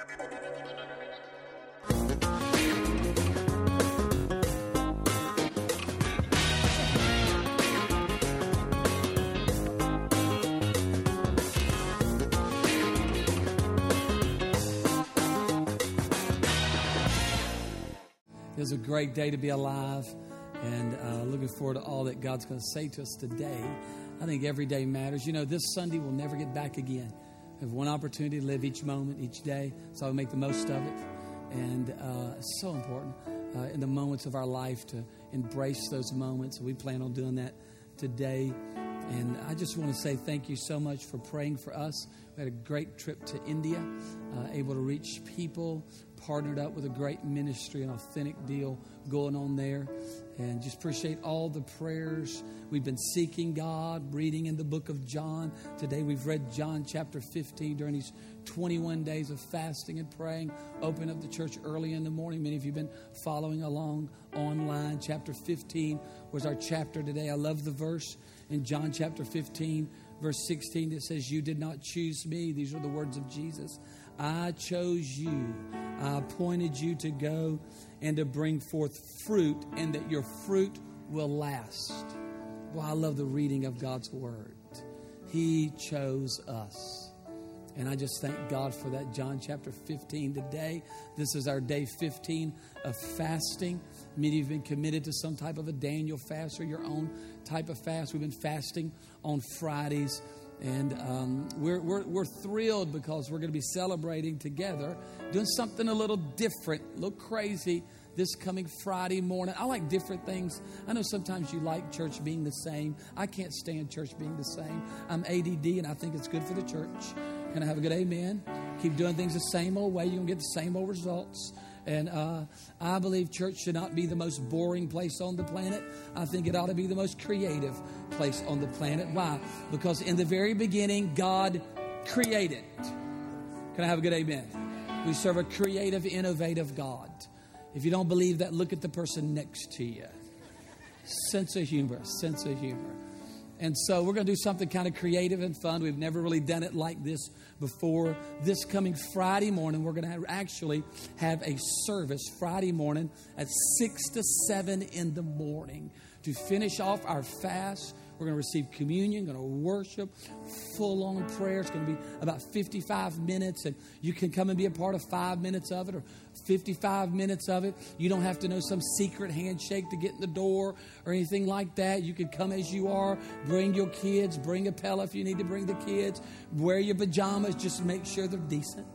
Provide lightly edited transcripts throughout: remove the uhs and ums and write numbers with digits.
It was a great day to be alive, and looking forward to all that God's going to say to us today. I think every day matters. You know, this Sunday we'll never get back again. We have one opportunity to live each moment, each day, so I'll make the most of it. And it's so important in the moments of our life to embrace those moments. We plan on doing that today. And I just want to say thank you so much for praying for us. We had a great trip to India, able to reach people, partnered up with a great ministry, an authentic deal going on there. And just appreciate all the prayers. We've been seeking God, reading in the book of John. Today we've read John chapter 15 during these 21 days of fasting and praying. Open up the church early in the morning. Many of you have been following along online. Chapter 15 was our chapter today. I love the verse in John chapter 15, verse 16. It says, "You did not choose me." These are the words of Jesus. "I chose you. I appointed you to go and to bring forth fruit, and that your fruit will last." Well, I love the reading of God's word. He chose us. And I just thank God for that. John chapter 15 today. This is our day 15 of fasting. Many of you have been committed to some type of a Daniel fast or your own type of fast. We've been fasting on Fridays. And we're thrilled because we're going to be celebrating together, doing something a little different, a little crazy this coming Friday morning. I like different things. I know sometimes you like church being the same. I can't stand church being the same. I'm ADD, and I think it's good for the church. Can I have a good amen? Keep doing things the same old way. You're going to get the same old results. And I believe church should not be the most boring place on the planet. I think it ought to be the most creative place on the planet. Why? Because in the very beginning, God created. Can I have a good amen? We serve a creative, innovative God. If you don't believe that, look at the person next to you. Sense of humor, sense of humor. And so we're going to do something kind of creative and fun. We've never really done it like this before. This coming Friday morning, we're going to actually have a service Friday morning at 6 to 7 in the morning to finish off our fast. We're going to receive communion, going to worship, full-on prayer. It's going to be about 55 minutes, and you can come and be a part of 5 minutes of it or 55 minutes of it. You don't have to know some secret handshake to get in the door or anything like that. You can come as you are. Bring your kids. Bring a Pella if you need to bring the kids. Wear your pajamas. Just make sure they're decent.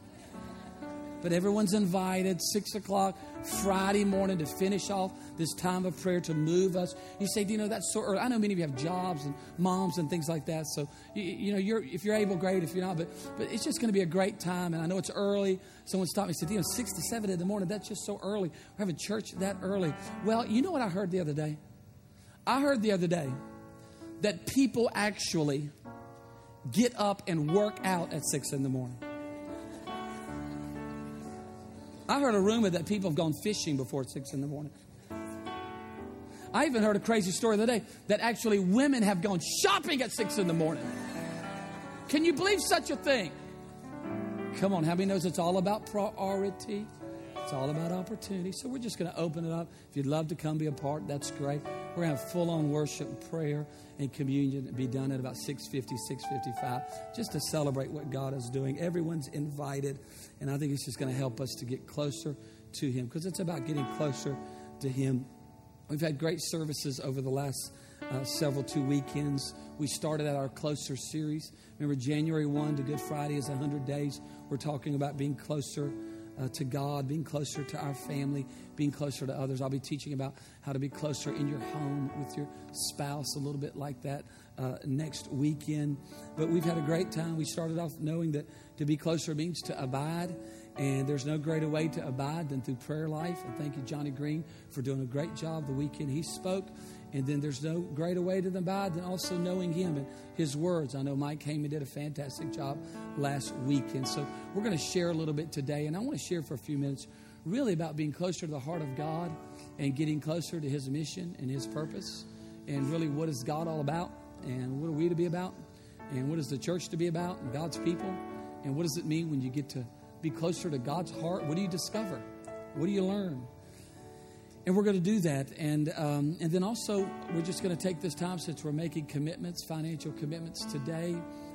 But everyone's invited, 6 o'clock Friday morning to finish off this time of prayer to move us. You say, Dino, that's so early. I know many of you have jobs and moms and things like that. So, you know, if you're able, great. If you're not, but it's just going to be a great time. And I know it's early. Someone stopped me and said, Dino, 6 to 7 in the morning, that's just so early. We're having church that early. Well, you know what I heard the other day? I heard the other day that people actually get up and work out at 6 in the morning. I heard a rumor that people have gone fishing before 6 in the morning. I even heard a crazy story the other day that actually women have gone shopping at 6 in the morning. Can you believe such a thing? Come on, how many knows it's all about priority? It's all about opportunity. So we're just going to open it up. If you'd love to come be a part, that's great. We're going to have full-on worship, prayer, and communion be done at about 6:50, 6:55, just to celebrate what God is doing. Everyone's invited, and I think it's just going to help us to get closer to Him because it's about getting closer to Him. We've had great services over the last several 2 weekends. We started out our Closer series. Remember, January 1 to Good Friday is 100 days. We're talking about being closer to God, being closer to our family, being closer to others. I'll be teaching about how to be closer in your home with your spouse, a little bit like that next weekend. But we've had a great time. We started off knowing that to be closer means to abide. And there's no greater way to abide than through prayer life. And thank you, Johnny Green, for doing a great job the weekend he spoke. And then there's no greater way to abide than also knowing Him and His words. I know Mike Heyman did a fantastic job last weekend. So we're going to share a little bit today. And I want to share for a few minutes really about being closer to the heart of God and getting closer to His mission and His purpose. And really, what is God all about? And what are we to be about? And what is the church to be about? And God's people? And what does it mean when you get to be closer to God's heart, what do you discover? What do you learn? And we're going to do that. And then also, we're just going to take this time, since we're making commitments, financial commitments today,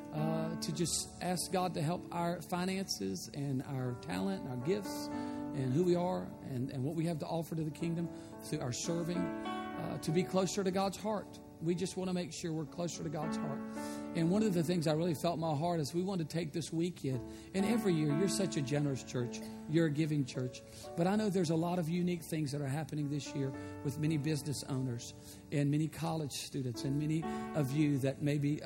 to just ask God to help our finances and our talent and our gifts and who we are and what we have to offer to the kingdom through our serving, to be closer to God's heart. We just want to make sure we're closer to God's heart. And one of the things I really felt in my heart is we want to take this weekend. And every year, you're such a generous church. You're a giving church. But I know there's a lot of unique things that are happening this year with many business owners and many college students and many of you that may be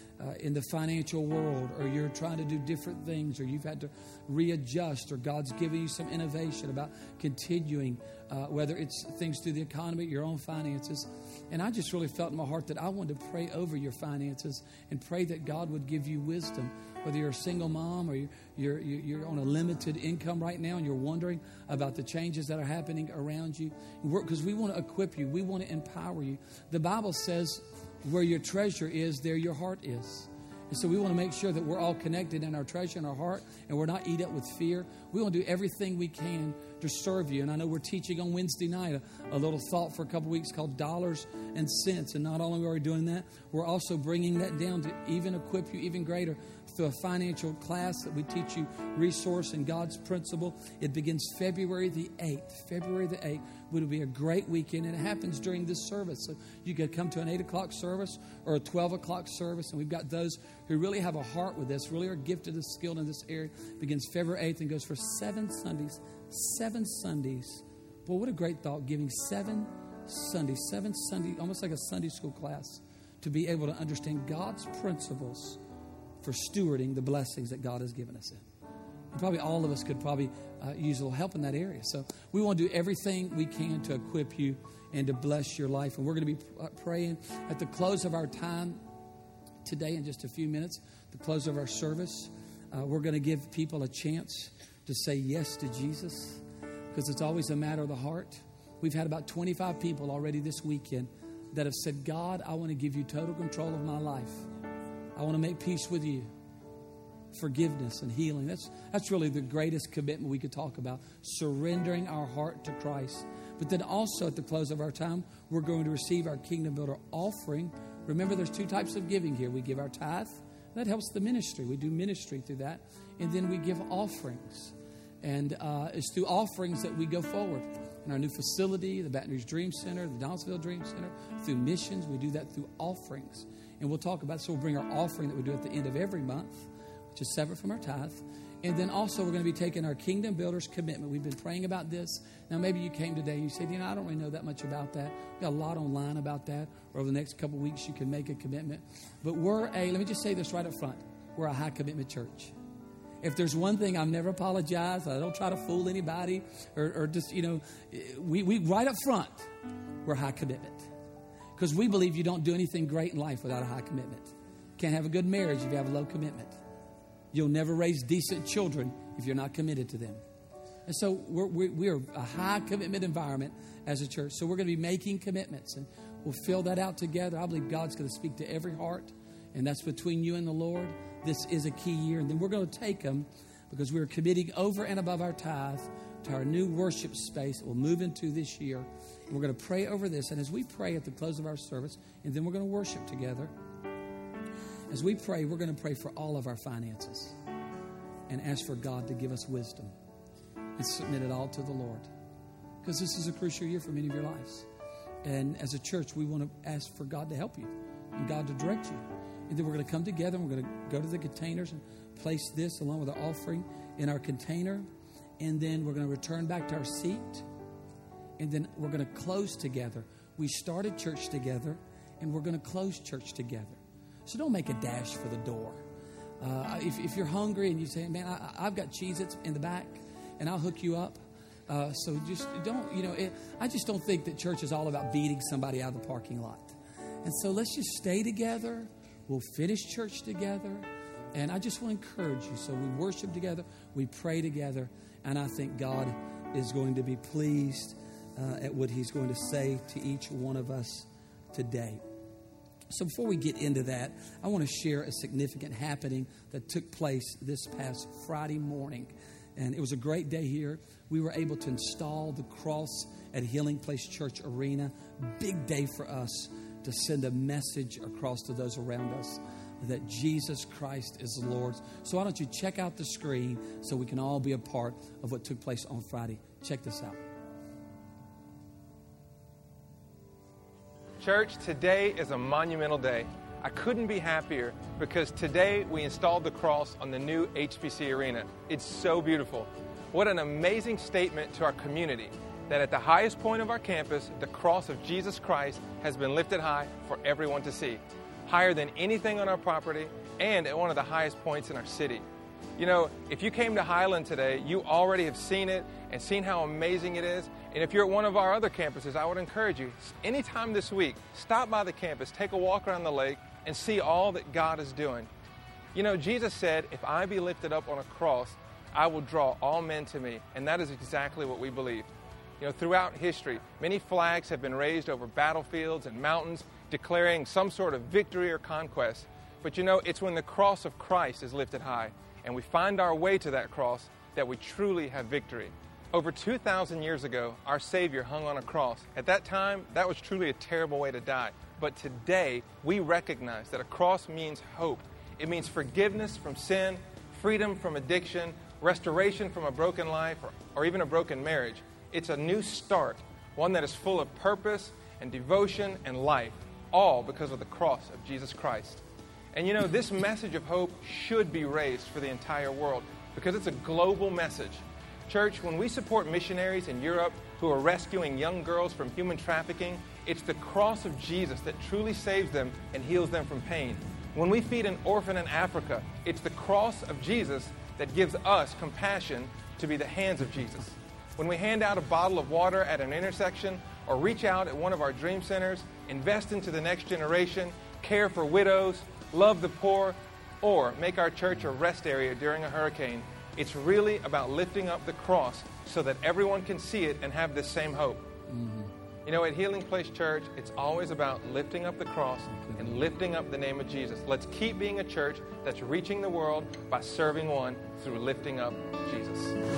in the financial world, or you're trying to do different things, or you've had to readjust, or God's giving you some innovation about continuing, whether it's things through the economy, your own finances. And I just really felt in my heart that I wanted to pray over your finances and pray that God would give you wisdom. Whether you're a single mom or you're on a limited income right now and you're wondering about the changes that are happening around you, because we want to equip you. We want to empower you. The Bible says where your treasure is, there your heart is. And so we want to make sure that we're all connected in our treasure and our heart, and we're not eat up with fear. We want to do everything we can to serve you. And I know we're teaching on Wednesday night a little thought for a couple weeks called Dollars and Cents. And not only are we doing that, we're also bringing that down to even equip you even greater through a financial class that we teach you resource and God's principle. It begins February the 8th. February the 8th would be a great weekend, and it happens during this service. So you could come to an 8 o'clock service or a 12 o'clock service, and we've got those who really have a heart with this, really are gifted and skilled in this area. It begins February 8th and goes for 7 Sundays. 7 Sundays. Boy, what a great thought, giving 7 Sundays, almost like a Sunday school class, to be able to understand God's principles for stewarding the blessings that God has given us in. And probably all of us could use a little help in that area. So we want to do everything we can to equip you and to bless your life. And we're going to be praying at the close of our time today in just a few minutes, the close of our service. We're going to give people a chance to say yes to Jesus, because it's always a matter of the heart. We've had about 25 people already this weekend that have said, God, I want to give you total control of my life. I want to make peace with you. Forgiveness and healing. That's really the greatest commitment we could talk about, surrendering our heart to Christ. But then also at the close of our time, we're going to receive our Kingdom Builder offering. Remember, there's 2 types of giving here. We give our tithe. That helps the ministry. We do ministry through that. And then we give offerings. And it's through offerings that we go forward. In our new facility, the Baton Rouge Dream Center, the Donaldsonville Dream Center, through missions, we do that through offerings. And we'll talk about it. So we'll bring our offering that we do at the end of every month, which is separate from our tithe. And then also we're going to be taking our Kingdom Builders commitment. We've been praying about this. Now maybe you came today and you said, I don't really know that much about that. We've got a lot online about that. Or over the next couple of weeks you can make a commitment. But let me just say this right up front. We're a high commitment church. If there's one thing, I've never apologized. I don't try to fool anybody or just, we right up front, we're high commitment. Because we believe you don't do anything great in life without a high commitment. Can't have a good marriage if you have a low commitment. You'll never raise decent children if you're not committed to them. And so we're a high commitment environment as a church. So we're going to be making commitments, and we'll fill that out together. I believe God's going to speak to every heart, and that's between you and the Lord. This is a key year. And then we're going to take them, because we're committing over and above our tithe to our new worship space that we'll move into this year. And we're going to pray over this. And as we pray at the close of our service, and then we're going to worship together, as we pray, we're going to pray for all of our finances and ask for God to give us wisdom and submit it all to the Lord. Because this is a crucial year for many of your lives. And as a church, we want to ask for God to help you and God to direct you. And then we're going to come together and we're going to go to the containers and place this along with our offering in our container. And then we're going to return back to our seat. And then we're going to close together. We started church together, and we're going to close church together. So don't make a dash for the door. If you're hungry and you say, man, I've got Cheez-Its in the back, and I'll hook you up. So just don't, I just don't think that church is all about beating somebody out of the parking lot. And so let's just stay together. We'll finish church together. And I just want to encourage you. So we worship together. We pray together. And I think God is going to be pleased at what he's going to say to each one of us today. So before we get into that, I want to share a significant happening that took place this past Friday morning. And it was a great day here. We were able to install the cross at Healing Place Church Arena. Big day for us to send a message across to those around us that Jesus Christ is the Lord. So why don't you check out the screen so we can all be a part of what took place on Friday. Check this out. Church, today is a monumental day. I couldn't be happier because today we installed the cross on the new HPC Arena. It's so beautiful. What an amazing statement to our community that at the highest point of our campus, the cross of Jesus Christ has been lifted high for everyone to see. Higher than anything on our property and at one of the highest points in our city. You know, if you came to Highland today, you already have seen it and seen how amazing it is. And if you're at one of our other campuses, I would encourage you, anytime this week, stop by the campus, take a walk around the lake, and see all that God is doing. You know, Jesus said, if I be lifted up on a cross, I will draw all men to me. And that is exactly what we believe. You know, throughout history, many flags have been raised over battlefields and mountains, declaring some sort of victory or conquest. But you know, it's when the cross of Christ is lifted high, and we find our way to that cross, that we truly have victory. Over 2,000 years ago, our Savior hung on a cross. At that time, that was truly a terrible way to die. But today, we recognize that a cross means hope. It means forgiveness from sin, freedom from addiction, restoration from a broken life, or even a broken marriage. It's a new start, one that is full of purpose and devotion and life, all because of the cross of Jesus Christ. And you know, this message of hope should be raised for the entire world because it's a global message. Church, when we support missionaries in Europe who are rescuing young girls from human trafficking, it's the cross of Jesus that truly saves them and heals them from pain. When we feed an orphan in Africa, it's the cross of Jesus that gives us compassion to be the hands of Jesus. When we hand out a bottle of water at an intersection or reach out at one of our dream centers, invest into the next generation, care for widows, love the poor, or make our church a rest area during a hurricane, it's really about lifting up the cross so that everyone can see it and have this same hope. Mm-hmm. You know, at Healing Place Church, it's always about lifting up the cross and lifting up the name of Jesus. Let's keep being a church that's reaching the world by serving one through lifting up Jesus.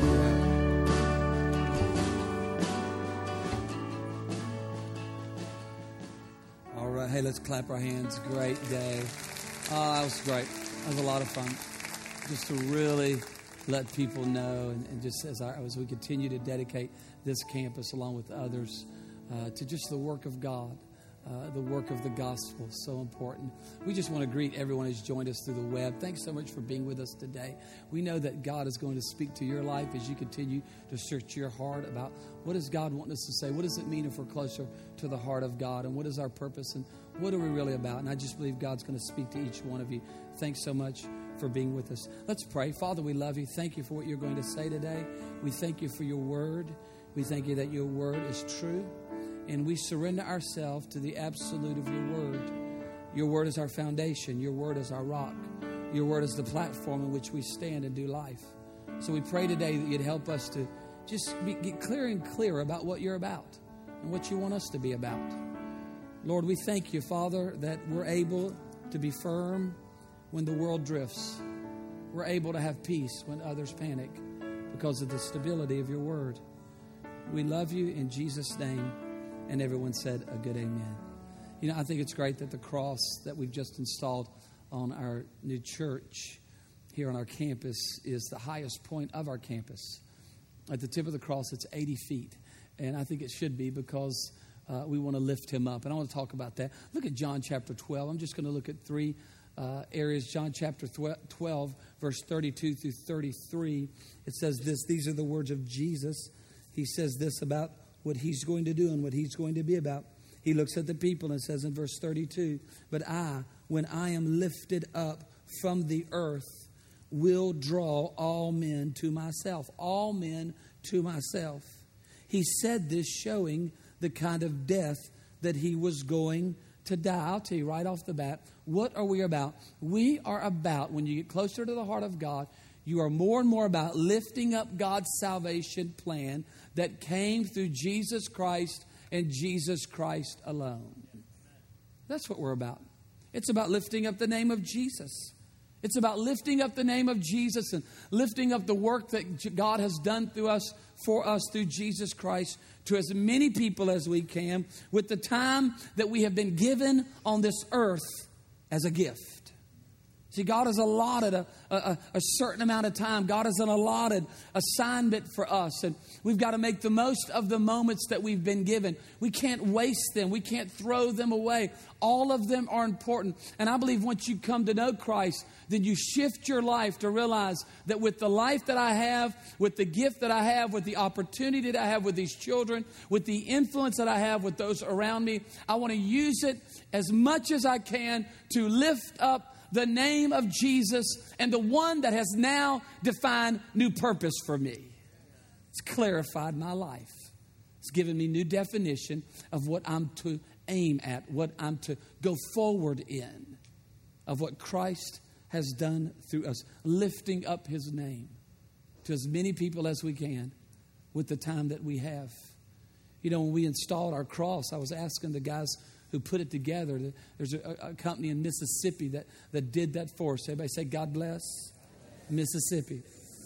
All right, hey, let's clap our hands. Great day. That was great. That was a lot of fun. Just to really let people know, and just as we continue to dedicate this campus along with others to just the work of God, the work of the gospel, so important. We just want to greet everyone who's joined us through the web. Thanks so much for being with us today. We know that God is going to speak to your life as you continue to search your heart about what does God want us to say? What does it mean if we're closer to the heart of God? And what is our purpose? And what are we really about? And I just believe God's going to speak to each one of you. Thanks so much for being with us. Let's pray. Father, we love you. Thank you for what you're going to say today. We thank you for your word. We thank you that your word is true. And we surrender ourselves to the absolute of your word. Your word is our foundation. Your word is our rock. Your word is the platform in which we stand and do life. So we pray today that you'd help us to just get clearer and clearer about what you're about and what you want us to be about. Lord, we thank you, Father, that we're able to be firm when the world drifts. We're able to have peace when others panic because of the stability of your word. We love you in Jesus' name. And everyone said a good amen. You know, I think it's great that the cross that we've just installed on our new church here on our campus is the highest point of our campus. At the tip of the cross, it's 80 feet. And I think it should be because we want to lift him up. And I want to talk about that. Look at John chapter 12. I'm just going to look at three areas. John chapter 12, verse 32 through 33. It says this. These are the words of Jesus. He says this about what he's going to do and what he's going to be about. He looks at the people and says in verse 32, but I, when I am lifted up from the earth, will draw all men to myself. All men to myself. He said this showing the kind of death that he was going to die. I'll tell you right off the bat, what are we about? We are about, when you get closer to the heart of God, you are more and more about lifting up God's salvation plan that came through Jesus Christ and Jesus Christ alone. That's what we're about. It's about lifting up the name of Jesus. It's about lifting up the name of Jesus and lifting up the work that God has done through us, for us through Jesus Christ, to as many people as we can with the time that we have been given on this earth as a gift. See, God has allotted a certain amount of time. God has an allotted assignment for us. And we've got to make the most of the moments that we've been given. We can't waste them. We can't throw them away. All of them are important. And I believe once you come to know Christ, then you shift your life to realize that with the life that I have, with the gift that I have, with the opportunity that I have with these children, with the influence that I have with those around me, I want to use it as much as I can to lift up the name of Jesus and the one that has now defined new purpose for me. It's clarified my life. It's given me new definition of what I'm to aim at, what I'm to go forward in, of what Christ has done through us, lifting up his name to as many people as we can with the time that we have. You know, when we installed our cross, I was asking the guys who put it together. There's a company in Mississippi that did that for us. Everybody say, God bless Mississippi.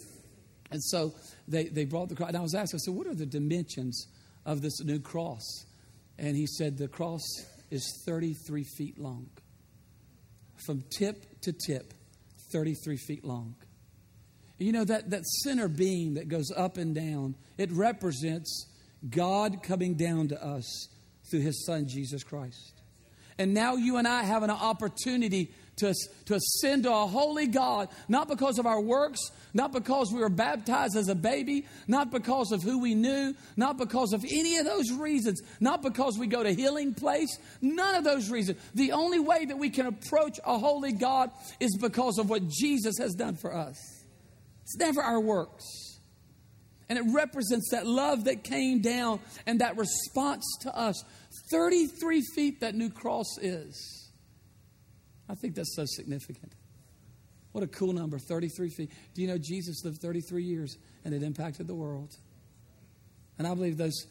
And so they brought the cross. And I was asking, I said, what are the dimensions of this new cross? And he said, the cross is 33 feet long. From tip to tip, 33 feet long. You know, that center beam that goes up and down, it represents God coming down to us through his son, Jesus Christ. And now you and I have an opportunity to ascend to a holy God, not because of our works, not because we were baptized as a baby, not because of who we knew, not because of any of those reasons, not because we go to healing place, none of those reasons. The only way that we can approach a holy God is because of what Jesus has done for us. It's never our works. And it represents that love that came down and that response to us. 33 feet that new cross is. I think that's so significant. What a cool number, 33 feet. Do you know Jesus lived 33 years and it impacted the world? And I believe that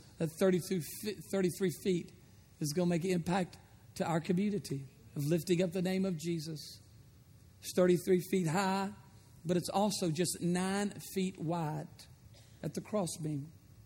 33 feet is going to make an impact to our community of lifting up the name of Jesus. It's 33 feet high, but it's also just 9 feet wide at the crossbeam.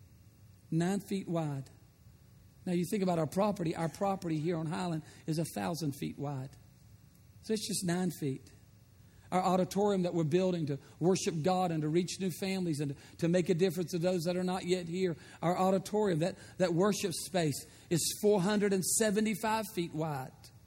9 feet wide. Now you think about our property here on Highland is 1,000 feet wide. So it's just 9 feet. Our auditorium that we're building to worship God and to reach new families and to make a difference to those that are not yet here. Our auditorium, that worship space is 475 feet wide.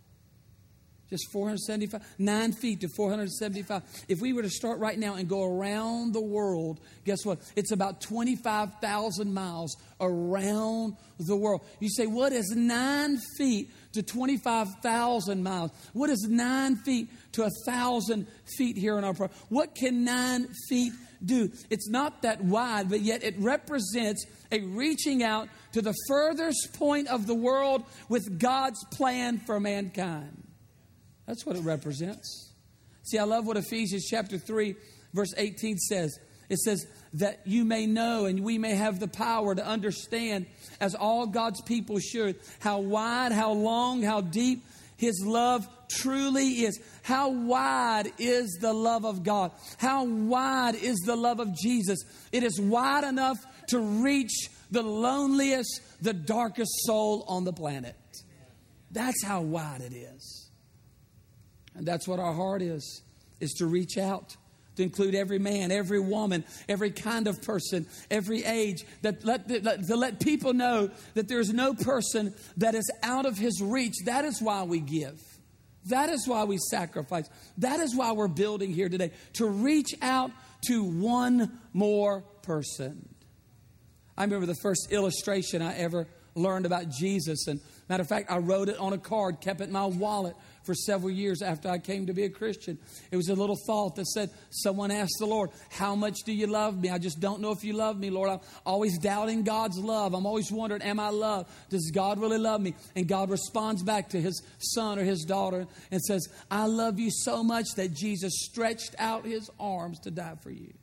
Just 475, 9 feet to 475. If we were to start right now and go around the world, guess what? It's about 25,000 miles around the world. You say, what is 9 feet to 25,000 miles? What is 9 feet to 1,000 feet here in our property? What can 9 feet do? It's not that wide, but yet it represents a reaching out to the furthest point of the world with God's plan for mankind. That's what it represents. See, I love what Ephesians chapter 3, verse 18 says. It says that you may know and we may have the power to understand, as all God's people should, how wide, how long, how deep his love truly is. How wide is the love of God? How wide is the love of Jesus? It is wide enough to reach the loneliest, the darkest soul on the planet. That's how wide it is. And that's what our heart is to reach out, to include every man, every woman, every kind of person, every age, to let people know that there's no person that is out of his reach. That is why we give. That is why we sacrifice. That is why we're building here today, to reach out to one more person. I remember the first illustration I ever learned about Jesus. And matter of fact, I wrote it on a card, kept it in my wallet for several years after I came to be a Christian. It was a little thought that said, someone asked the Lord, how much do you love me? I just don't know if you love me, Lord. I'm always doubting God's love. I'm always wondering, am I loved? Does God really love me? And God responds back to his son or his daughter and says, I love you so much that Jesus stretched out his arms to die for you.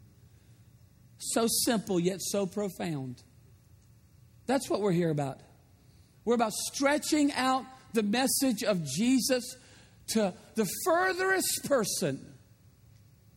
So simple, yet so profound. That's what we're here about. We're about stretching out the message of Jesus to the furthest person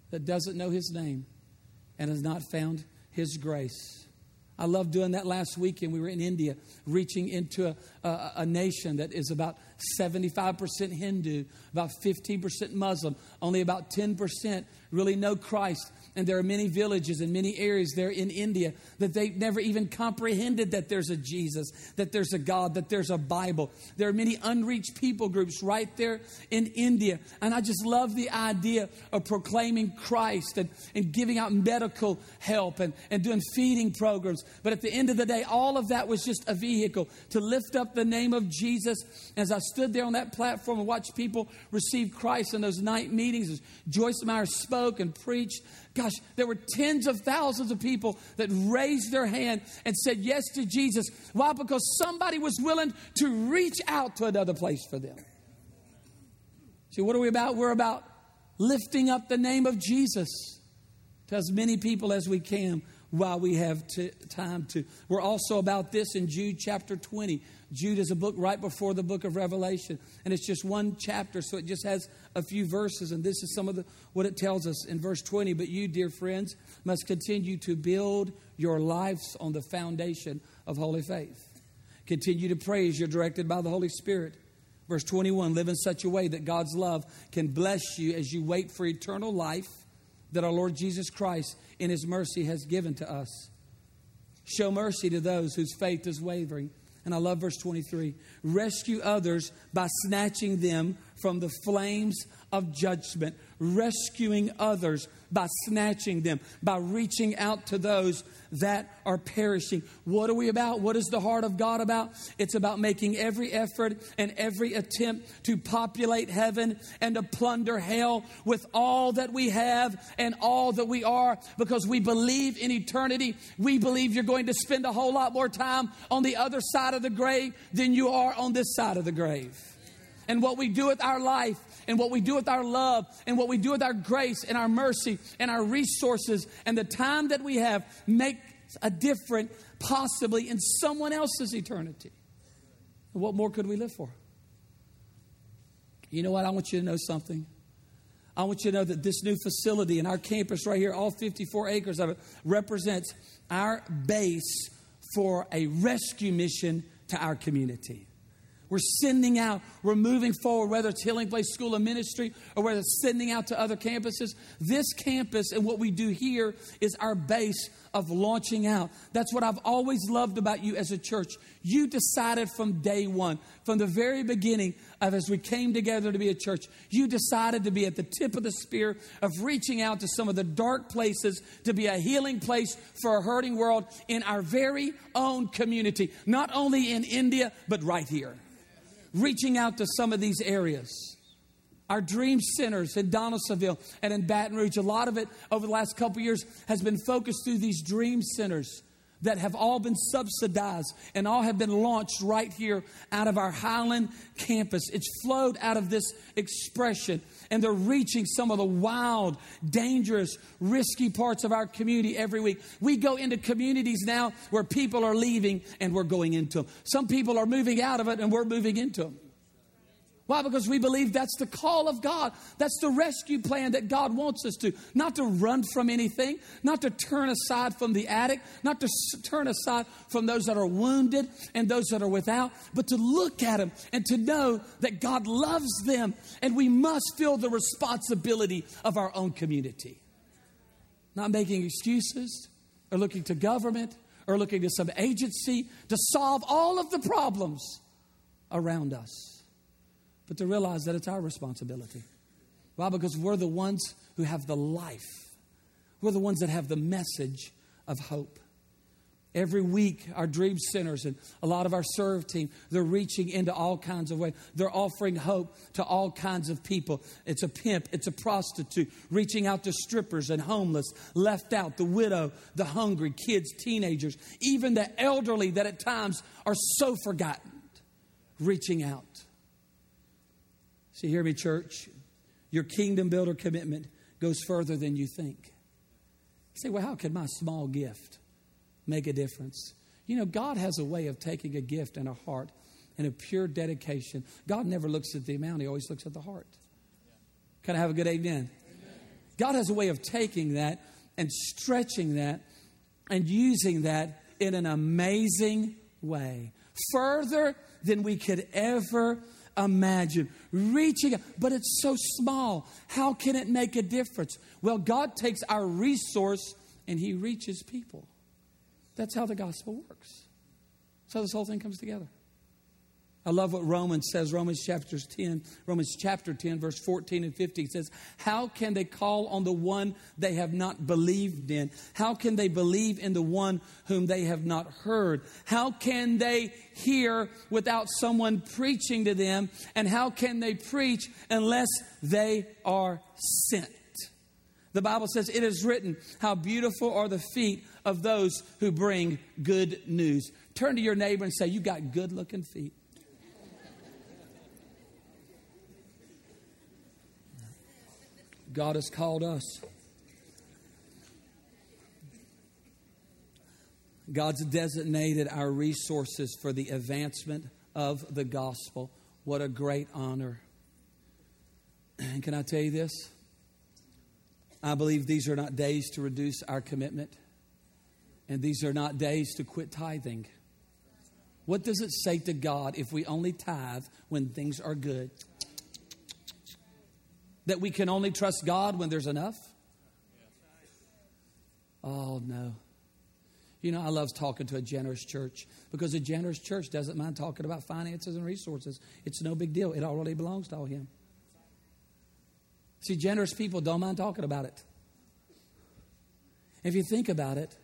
that doesn't know His name and has not found His grace. I loved doing that last weekend. We were in India, reaching into a nation that is about 75% Hindu, about 15% Muslim, only about 10% really know Christ. And there are many villages and many areas there in India that they never even comprehended that there's a Jesus, that there's a God, that there's a Bible. There are many unreached people groups right there in India. And I just love the idea of proclaiming Christ and giving out medical help and doing feeding programs. But at the end of the day, all of that was just a vehicle to lift up the name of Jesus. As I stood there on that platform and watched people receive Christ in those night meetings, as Joyce Meyer spoke and preached, gosh, there were tens of thousands of people that raised their hand and said yes to Jesus. Why? Because somebody was willing to reach out to another place for them. See, what are we about? We're about lifting up the name of Jesus to as many people as we can while we have time to. We're also about this in Jude chapter 20. Jude is a book right before the book of Revelation. And it's just one chapter, so it just has a few verses. And this is some of what it tells us in verse 20. But you, dear friends, must continue to build your lives on the foundation of holy faith. Continue to pray as you're directed by the Holy Spirit. Verse 21, live in such a way that God's love can bless you as you wait for eternal life that our Lord Jesus Christ in His mercy has given to us. Show mercy to those whose faith is wavering. And I love verse 23. Rescue others by snatching them from the flames of judgment. Rescuing others by snatching them, by reaching out to those that are perishing. What are we about? What is the heart of God about? It's about making every effort and every attempt to populate heaven and to plunder hell with all that we have and all that we are, because we believe in eternity. We believe you're going to spend a whole lot more time on the other side of the grave than you are on this side of the grave. And what we do with our life and what we do with our love and what we do with our grace and our mercy and our resources and the time that we have makes a difference possibly in someone else's eternity. And what more could we live for? You know what? I want you to know something. I want you to know that this new facility and our campus right here, all 54 acres of it, represents our base for a rescue mission to our community. We're sending out, we're moving forward, whether it's Healing Place School of Ministry or whether it's sending out to other campuses. This campus and what we do here is our base of launching out. That's what I've always loved about you as a church. You decided from day one, from the very beginning of as we came together to be a church, you decided to be at the tip of the spear of reaching out to some of the dark places, to be a healing place for a hurting world in our very own community, not only in India, but right here. Reaching out to some of these areas. Our dream centers in Donaldsonville and in Baton Rouge, a lot of it over the last couple of years has been focused through these dream centers that have all been subsidized and all have been launched right here out of our Highland campus. It's flowed out of this expression, and they're reaching some of the wild, dangerous, risky parts of our community every week. We go into communities now where people are leaving and we're going into them. Some people are moving out of it and we're moving into them. Why? Because we believe that's the call of God. That's the rescue plan that God wants us to. Not to run from anything, not to turn aside from the addict, not to turn aside from those that are wounded and those that are without, but to look at them and to know that God loves them, and we must feel the responsibility of our own community. Not making excuses or looking to government or looking to some agency to solve all of the problems around us. But to realize that it's our responsibility. Why? Because we're the ones who have the life. We're the ones that have the message of hope. Every week, our dream centers and a lot of our serve team, they're reaching into all kinds of ways. They're offering hope to all kinds of people. It's a pimp, it's a prostitute, reaching out to strippers and homeless, left out, the widow, the hungry, kids, teenagers, even the elderly that at times are so forgotten, reaching out. See, hear me, church. Your kingdom builder commitment goes further than you think. You say, well, how can my small gift make a difference? You know, God has a way of taking a gift and a heart and a pure dedication. God never looks at the amount. He always looks at the heart. Can I have a good amen? God has a way of taking that and stretching that and using that in an amazing way. Further than we could ever imagine. Reaching out, but it's so small. How can it make a difference? Well, God takes our resource and He reaches people. That's how the gospel works. So this whole thing comes together. I love what Romans says, Romans chapter 10, verse 14 and 15 says, how can they call on the one they have not believed in? How can they believe in the one whom they have not heard? How can they hear without someone preaching to them? And how can they preach unless they are sent? The Bible says, it is written, how beautiful are the feet of those who bring good news. Turn to your neighbor and say, you got good looking feet. God has called us. God's designated our resources for the advancement of the gospel. What a great honor. And can I tell you this? I believe these are not days to reduce our commitment. And these are not days to quit tithing. What does it say to God if we only tithe when things are good? That we can only trust God when there's enough? Oh, no. You know, I love talking to a generous church because a generous church doesn't mind talking about finances and resources. It's no big deal. It already belongs to all Him. See, generous people don't mind talking about it. If you think about it,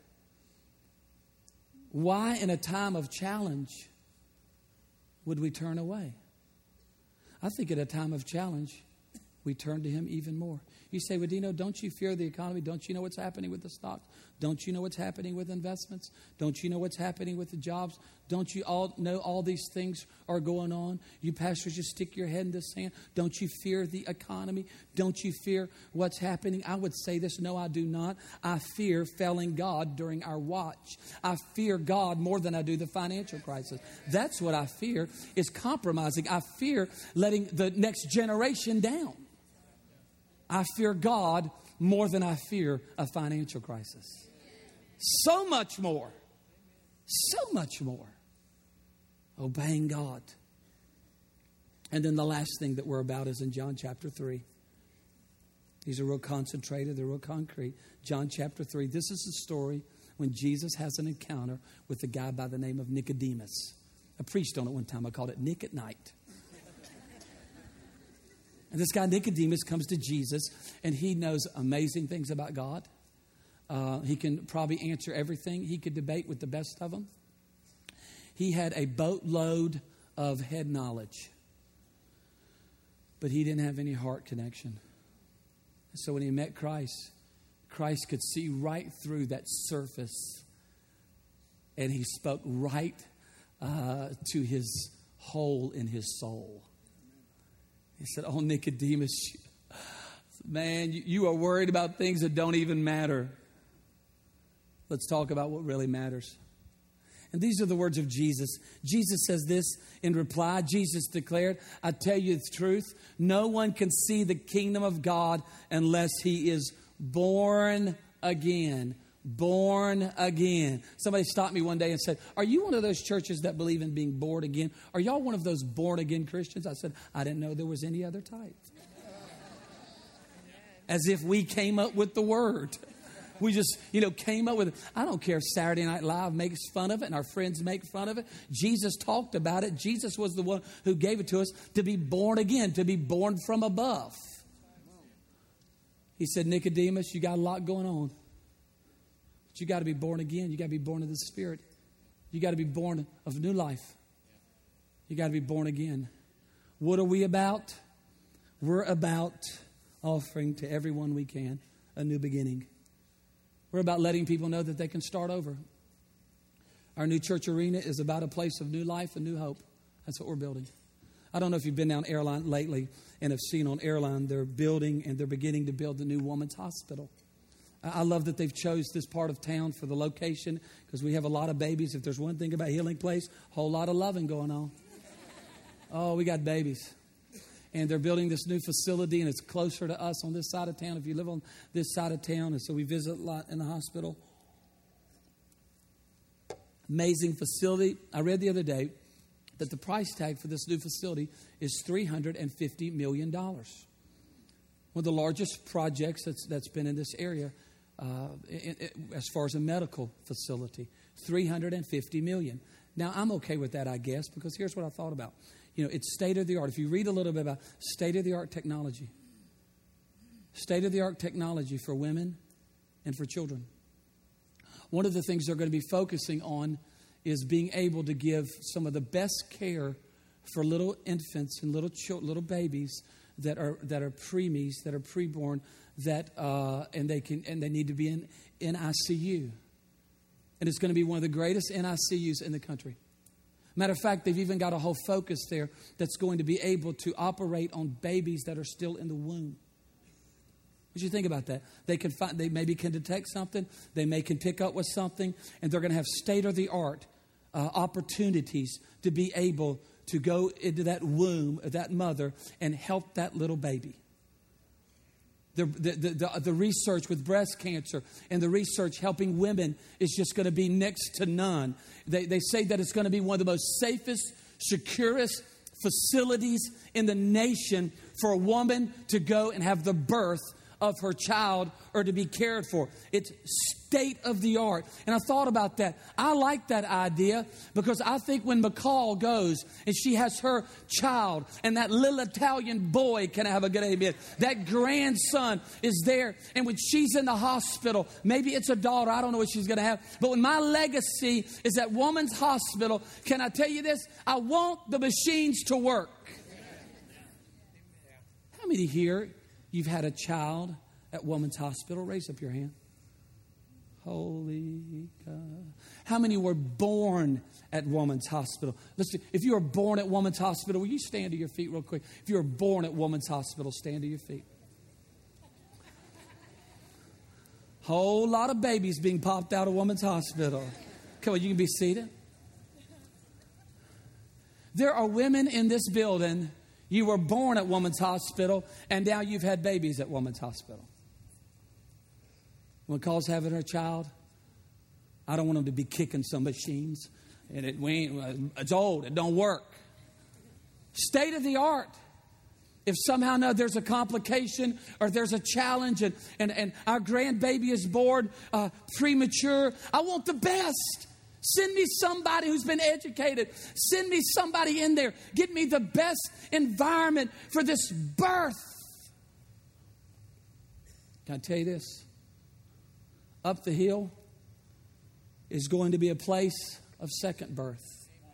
why in a time of challenge would we turn away? I think at a time of challenge, we turn to Him even more. You say, well, Dino, don't you fear the economy? Don't you know what's happening with the stocks? Don't you know what's happening with investments? Don't you know what's happening with the jobs? Don't you all know all these things are going on? You pastors just stick your head in the sand. Don't you fear the economy? Don't you fear what's happening? I would say this, no, I do not. I fear failing God during our watch. I fear God more than I do the financial crisis. That's what I fear, is compromising. I fear letting the next generation down. I fear God more than I fear a financial crisis. So much more. So much more. Obeying God. And then the last thing that we're about is in John chapter 3. These are real concentrated. They're real concrete. John chapter 3. This is the story when Jesus has an encounter with a guy by the name of Nicodemus. I preached on it one time. I called it Nick at Night. And this guy Nicodemus comes to Jesus, and he knows amazing things about God. He can probably answer everything. He could debate with the best of them. He had a boatload of head knowledge, but he didn't have any heart connection. So when he met Christ, Christ could see right through that surface, and He spoke right to his hole in his soul. He said, oh, Nicodemus, man, you are worried about things that don't even matter. Let's talk about what really matters. And these are the words of Jesus. Jesus says this in reply. Jesus declared, I tell you the truth, no one can see the kingdom of God unless he is born again. Born again. Somebody stopped me one day and said, are you one of those churches that believe in being born again? Are y'all one of those born again Christians? I said, I didn't know there was any other type. As if we came up with the word. We just, came up with it. I don't care if Saturday Night Live makes fun of it and our friends make fun of it. Jesus talked about it. Jesus was the one who gave it to us to be born again, to be born from above. He said, Nicodemus, you got a lot going on. But you got to be born again. You got to be born of the Spirit. You got to be born of new life. You got to be born again. What are we about? We're about offering to everyone we can a new beginning. We're about letting people know that they can start over. Our new church arena is about a place of new life and new hope. That's what we're building. I don't know if you've been down Airline lately and have seen on Airline they're building and they're beginning to build the new women's hospital. I love that they've chose this part of town for the location because we have a lot of babies. If there's one thing about Healing Place, a whole lot of loving going on. Oh, we got babies. And they're building this new facility, and it's closer to us on this side of town if you live on this side of town. And so we visit a lot in the hospital. Amazing facility. I read the other day that the price tag for this new facility is $350 million. One of the largest projects that's been in this area as far as a medical facility. $350 million. Now, I'm okay with that, I guess, because here's what I thought about. You know, it's state-of-the-art. If you read a little bit about state-of-the-art technology. State-of-the-art technology for women and for children. One of the things they're going to be focusing on is being able to give some of the best care for little infants and little babies that are preemies, that are preborn, and they need to be in ICU. And it's going to be one of the greatest NICUs in the country. Matter of fact, they've even got a whole focus there that's going to be able to operate on babies that are still in the womb. What do you think about that? They maybe can detect something. They can pick up with something. And they're going to have state-of-the-art opportunities to be able to go into that womb of that mother and help that little baby. The research with breast cancer and the research helping women is just going to be next to none. They say that it's going to be one of the most safest, securest facilities in the nation for a woman to go and have the birth of her child or to be cared for. It's state of the art. And I thought about that. I like that idea because I think when McCall goes and she has her child and that little Italian boy, can I have a good amen? That grandson is there. And when she's in the hospital, maybe it's a daughter, I don't know what she's going to have. But when my legacy is at Woman's Hospital, can I tell you this? I want the machines to work. How many here, you've had a child at Woman's Hospital? Raise up your hand. Holy God. How many were born at Woman's Hospital? Listen, if you were born at Woman's Hospital, will you stand to your feet real quick? If you were born at Woman's Hospital, stand to your feet. Whole lot of babies being popped out of Woman's Hospital. Come on, you can be seated. There are women in this building. You were born at Woman's Hospital, and now you've had babies at Woman's Hospital. When McCall's having her child, I don't want them to be kicking some machines. And it's old. It don't work. State of the art. If somehow now there's a complication or there's a challenge and our grandbaby is born premature, I want the best. Send me somebody who's been educated. Send me somebody in there. Get me the best environment for this birth. Can I tell you this? Up the hill is going to be a place of second birth.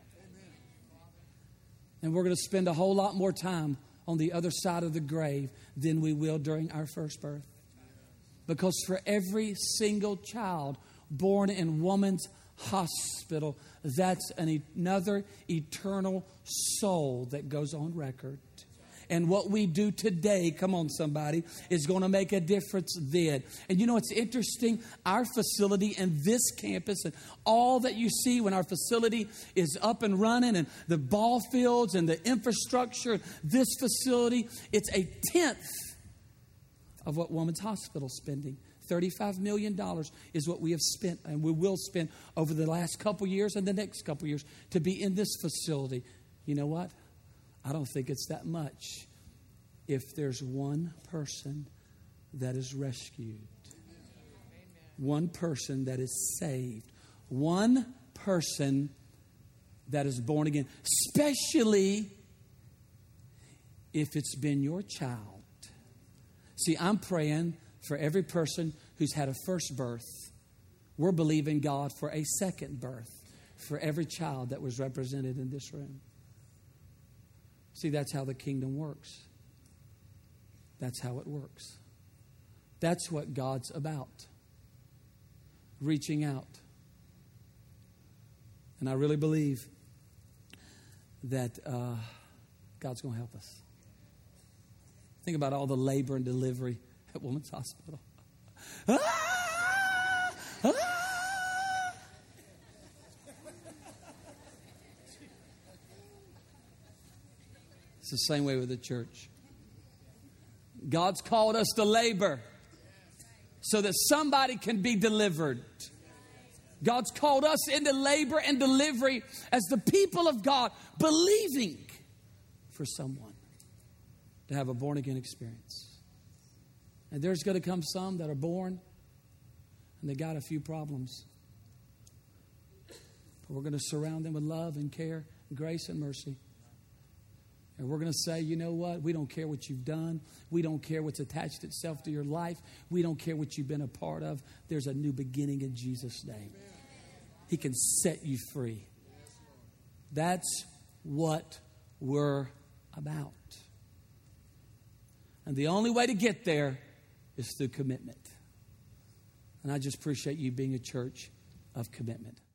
And we're going to spend a whole lot more time on the other side of the grave than we will during our first birth. Because for every single child born in Woman's Hospital, that's another eternal soul that goes on record. And what we do today, come on somebody, is going to make a difference then. And you know what's interesting? Our facility and this campus and all that you see when our facility is up and running and the ball fields and the infrastructure, this facility, it's a 10th of what Woman's Hospital is spending. $35 million is what we have spent and we will spend over the last couple years and the next couple years to be in this facility. You know what? I don't think it's that much if there's one person that is rescued, one person that is saved, one person that is born again, especially if it's been your child. See, I'm praying for every person who's had a first birth. We're believing God for a second birth for every child that was represented in this room. See, that's how the kingdom works. That's how it works. That's what God's about. Reaching out. And I really believe that God's going to help us. Think about all the labor and delivery at Woman's Hospital. It's the same way with the church. God's called us to labor so that somebody can be delivered. God's called us into labor and delivery as the people of God, believing for someone to have a born-again experience. And there's going to come some that are born and they got a few problems. But we're going to surround them with love and care, grace and mercy. And we're going to say, you know what? We don't care what you've done. We don't care what's attached itself to your life. We don't care what you've been a part of. There's a new beginning in Jesus' name. He can set you free. That's what we're about. And the only way to get there is through commitment. And I just appreciate you being a church of commitment.